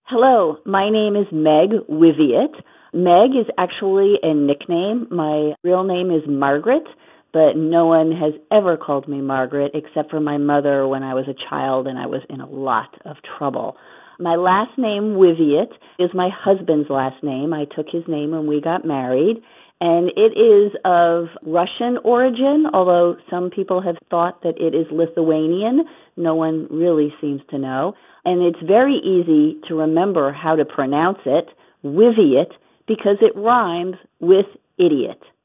Hello, my name is Meg Wiviet. Meg is actually a nickname. My real name is Margaret, but no one has ever called me Margaret except for my mother when I was a child and I was in a lot of trouble. My last name, Wiviet, is my husband's last name. I took his name when we got married, and it is of Russian origin, although some people have thought that it is Lithuanian. No one really seems to know. And it's very easy to remember how to pronounce it, Wiviet, because it rhymes with idiot.